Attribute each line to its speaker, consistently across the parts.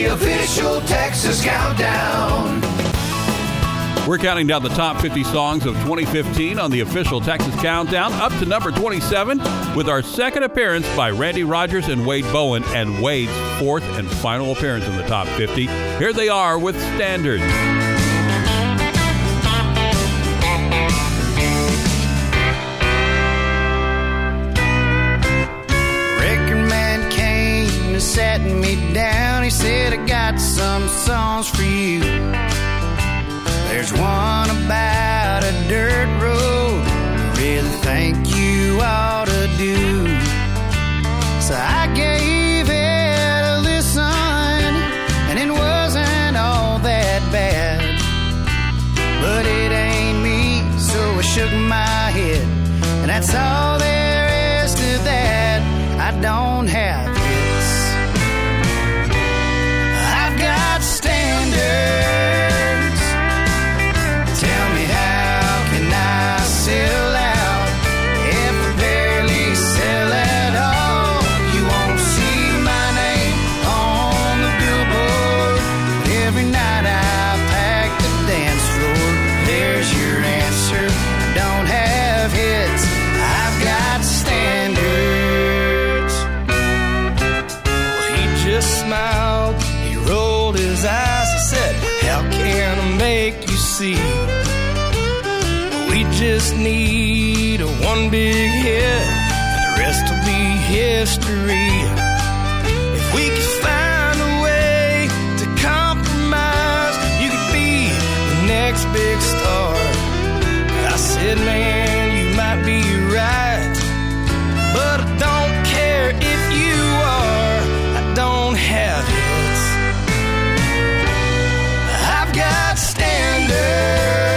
Speaker 1: the official Texas Countdown.
Speaker 2: We're counting down the top 50 songs of 2015 on the official Texas Countdown, up to number 27 with our second appearance by Randy Rogers and Wade Bowen, and Wade's fourth and final appearance in the top 50. Here they are with Standards.
Speaker 3: Record man came and sat me down. He said, I got some songs for you. There's one about a dirt road I really think you ought to do. So I gave it a listen, and it wasn't all that bad. But it ain't me, so I shook my head, and that's all there is to that. I don't have hits. I've got standards. Tell me, how can I sell out if I barely sell at all? You won't see my name on the billboard, but every night I pack the dance floor. There's your answer. I don't have hits. I've got standards. Well, he just smiled. He rolled his eyes. He said, how can I make you see? We just need a one big hit, and the rest will be history. If we could find a way to compromise, you could be the next big star. I said, man, you might be right, but I don't care if you are. I don't have hits. I've got standards.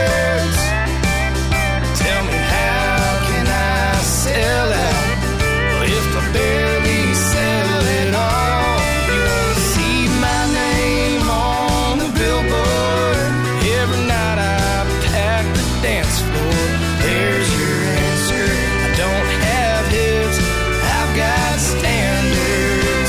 Speaker 3: Sell out, well, if I barely sell it all, you wanna see my name on the billboard. Every night I pack the dance floor. There's your answer. I don't have hits. I've got standards.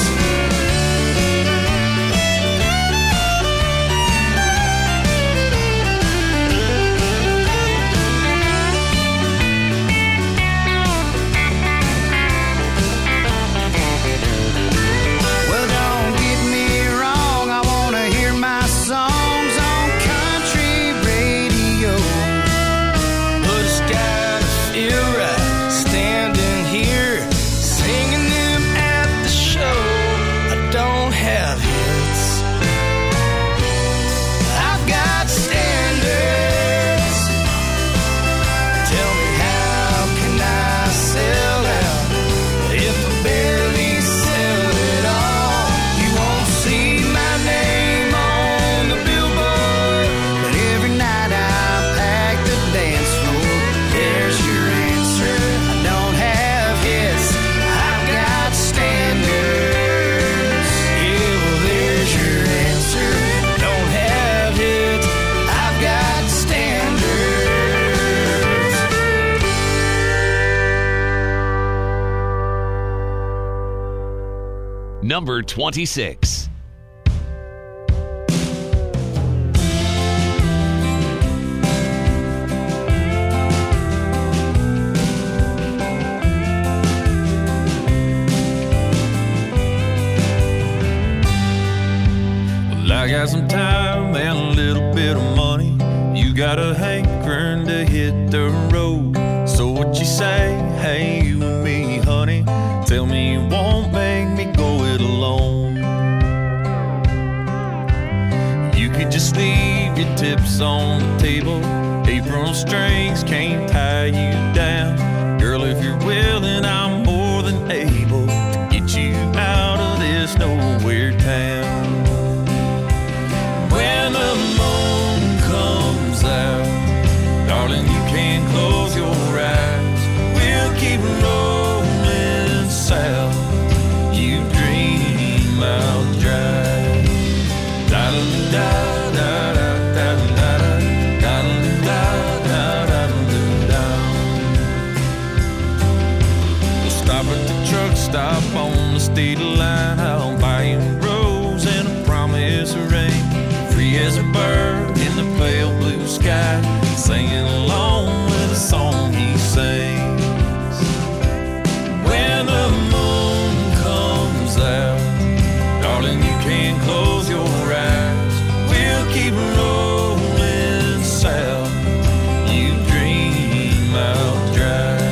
Speaker 4: Number 26.
Speaker 5: Well, I got some time and a little bit of money. You got a hankering to hit the road. So what you say? Hey, you and me, honey. Tell me you won't make me go it alone. You could just leave your tips on the table. Apron strings can't tie you down. Girl, if you're willing, I'm more than able to get you out of this nowhere town. When the moon comes out, darling, you can close your eyes. We'll keep rolling south. You dream I'll drive. Da da da da da da da da da da. We'll stop at the truck stop on the state line. I'll buy you a rose and a promise Darling, you can close your eyes. We'll keep rolling south. You dream I'll drive.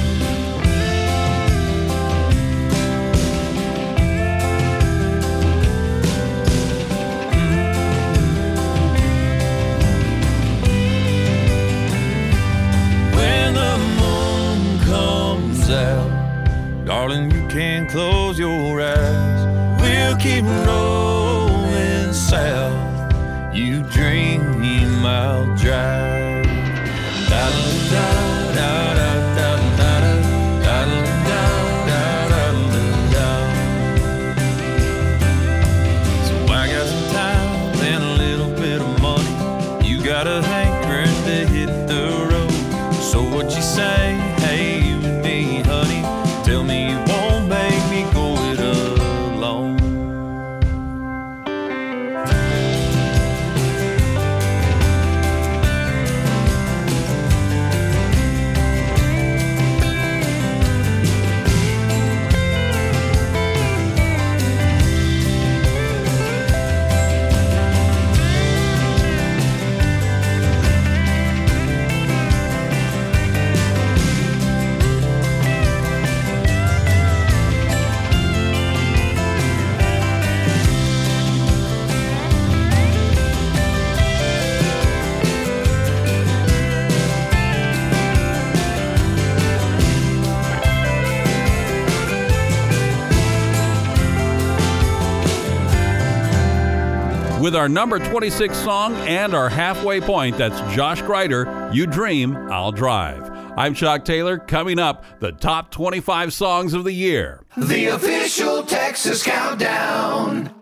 Speaker 5: When the moon comes out, darling, you can close your eyes. We'll keep rolling south. You dream I'll drive. Da da da da da da da da da. So I got some time and a little bit of money. You got a hankering to hit the road. So what you say? Hey, you and me, honey. Tell me you won't make me go it alone.
Speaker 2: With our number 26 song and our halfway point, that's Josh Grider, You Dream, I'll Drive. I'm Chuck Taylor. Coming up, the top 25 songs of the year.
Speaker 1: The official Texas Countdown.